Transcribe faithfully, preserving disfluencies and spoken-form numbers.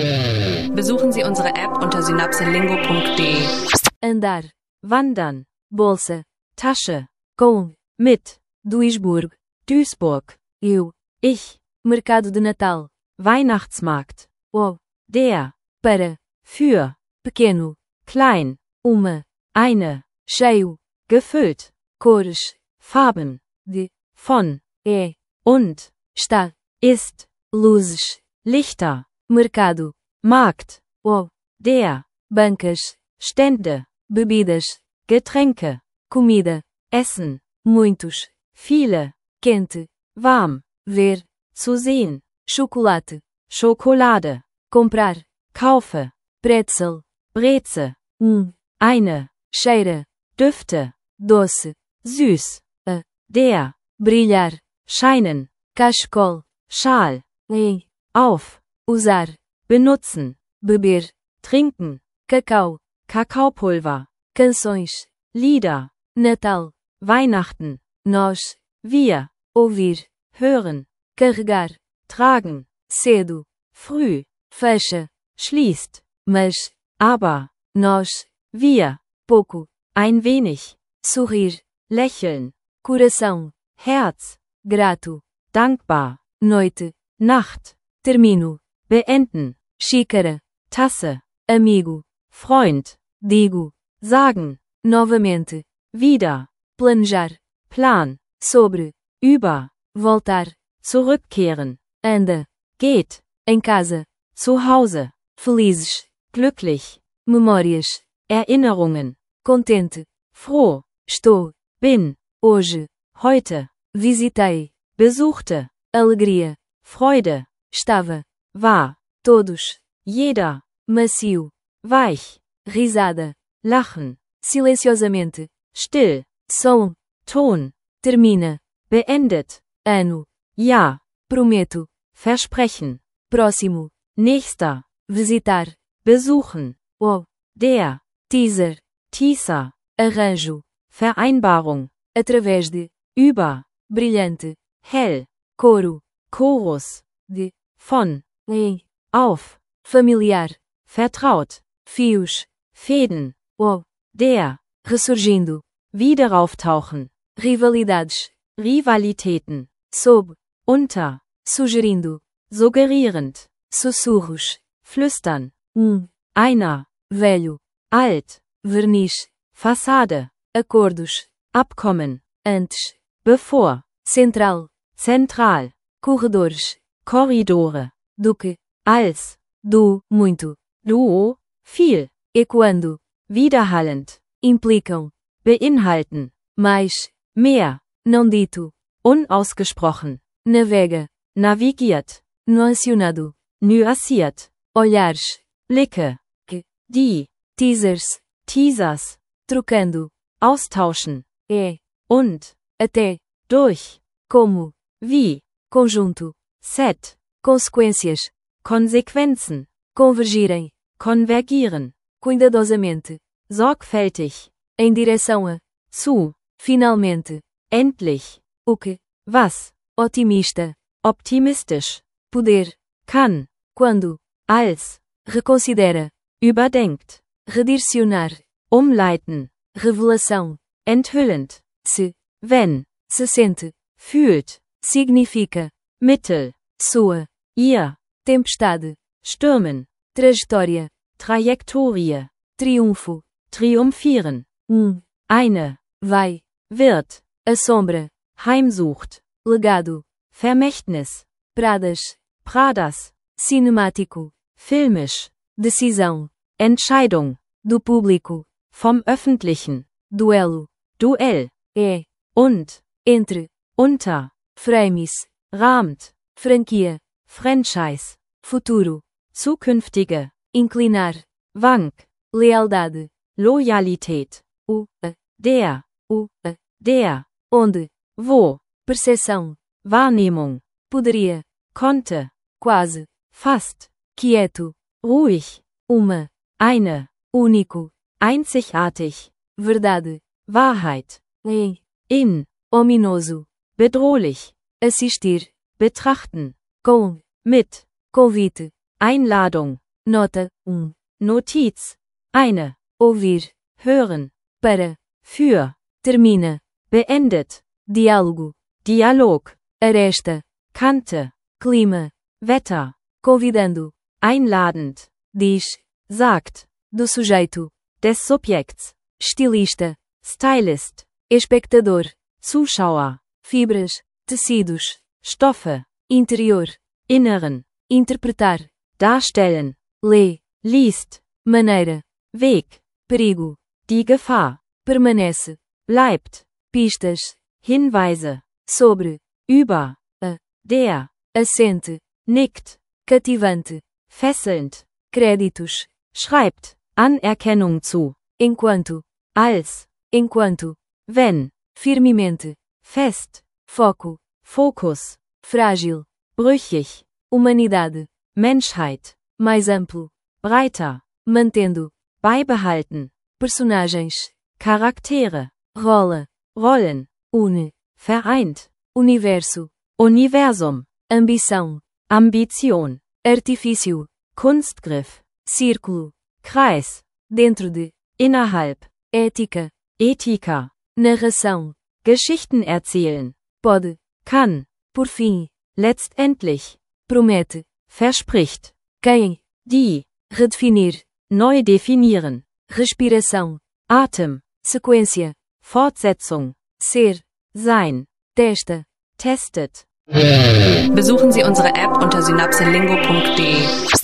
Besuchen Sie unsere App unter synapselingo punkt de. Andar, wandern, bolsa, Tasche, com, mit, Duisburg, Duisburg, eu, ich, mercado de Natal, Weihnachtsmarkt, o, der, para, für, pequeno, klein, uma, eine, cheio, gefüllt, cores, Farben, de, von, é, und, está, ist, luzes, Lichter, mercado, Markt, o, der, bancas, Stände, bebidas, Getränke, comida, essen, muitos, viele, quente, warm, ver, zu sehen, chocolate, Schokolade, comprar, kaufe, Brezel, Breze, um, eine, cheira, Düfte, doce, süß, a, der, brilhar, scheinen, cachecol, Schal, em, auf, usar, benutzen, beber, trinken, Kakao, Kakaopulver, canções, Lieder, Natal, Weihnachten, nós, wir, ouvir, hören, carregar, tragen, cedo, früh, fecha, schließt, mas, aber, nós, wir, pouco, ein wenig, sorrir, lächeln, coração, Herz, grato, dankbar, noite, Nacht, termino, beenden, xícara, Tasse, amigo, Freund, digo, sagen, novamente, wieder, planejar, plan, sobre, über, voltar, zurückkehren, anda, geht, em casa, zu Hause, felizes, glücklich, memórias, Erinnerungen, contente, froh, estou, bin, hoje, heute, visitei, besuchte, alegria, Freude, estava, war, todos, jeder, macio, weich, risada, lachen, silenciosamente, still, som, Ton, termina, beendet, ano, ja, prometo, versprechen, próximo, nächster, visitar, besuchen, o, der, teaser, teaser, arranjo, Vereinbarung, através de, über, brilhante, hell, coro, chorus, de, von, em, auf, familiar, vertraut, fios, Fäden, o, der, ressurgindo, wieder auftauchen, rivalidades, Rivalitäten, sob, unter, sugerindo, suggerierend, sussurros, flüstern, um, einer, velho, alt, verniz, Fassade, acordos, Abkommen, antes, bevor, central, zentral, corredores, corridore, do que, als, do, muito, duo, viel, ecoando, widerhallend, implicam, beinhalten, mais, mehr, não dito, unausgesprochen, navega, navigiert, nuanciado, nuanciert, olhares, blicke, que, die, teasers, teasers, trocando, austauschen, é, und, até, durch, como, wie, conjunto, set, consequências, Konsequenzen, convergirem, convergieren, cuidadosamente, sorgfältig, em direção a, zu, finalmente, endlich, o que, was, otimista, optimistisch, poder, kann, quando, als, reconsidera, überdenkt, redirecionar, umleiten, revelação, enthüllend, se, wenn, se sente, fühlt, significa, mittel, sua, ihr, tempestade, stürmen, trajetória, Trajektorie, triunfo, triumphieren, um, eine, vai, wird, a sombra, heimsucht, legado, Vermächtnis, pradas, pradas, cinemático, filmisch, decisão, Entscheidung, do público, vom öffentlichen, duelo, duell, é, und, entre, unter, frames, rahmt, franquia, franchise, futuro, zukünftige, inclinar, wank, lealdade, Loyalität, o, a, der, o, a, der, onde, wo, percepção, Wahrnehmung, poderia, konnte, quase, fast, quieto, ruhig, uma, eine, único, einzigartig, verdade, Wahrheit, em, in, ominoso, bedrohlich, assistir, betrachten, com, mit, convite, Einladung, Nota um. Notiz. Eine. Ouvir. Hören. Para. Für. Termina. Beendet. Diálogo. Dialog. Aresta. Kante. Clima. Wetter. Convidando. Einladend. Diz. Sagt. Do sujeito. Des Subjekts. Estilista. Stylist. Espectador. Zuschauer. Fibras. Tecidos. Stoffe. Interior. Inneren. Interpretar. Darstellen. Lê. Liest. Maneira. Weg. Perigo. Die Gefahr. Permanece. Bleibt. Pistas. Hinweise. Sobre. Über. A. Der. Assente. Nickt. Cativante. Fesselnd. Créditos. Schreibt. Anerkennung zu. Enquanto. Als. Enquanto. Wenn. Firmemente. Fest. Foco. Fokus. Frágil. Brüchig. Humanidade. Menschheit. Mais amplo. Breiter. Mantendo. Beibehalten. Personagens. Charaktere. Rolle. Rollen. Une. Vereint. Universo. Universum. Ambição. Ambition. Artifício. Kunstgriff. Círculo. Kreis. Dentro de. Innerhalb. Ética. Ethika. Narração. Geschichten erzählen. Pode. Kann. Por fim. Letztendlich. Promete. Verspricht. Quem. Die. Redefinir. Neu definieren. Respiração. Atem. Sequência. Fortsetzung. Ser. Sein. Testa. Testet. Besuchen Sie unsere App unter synapselingo punkt de.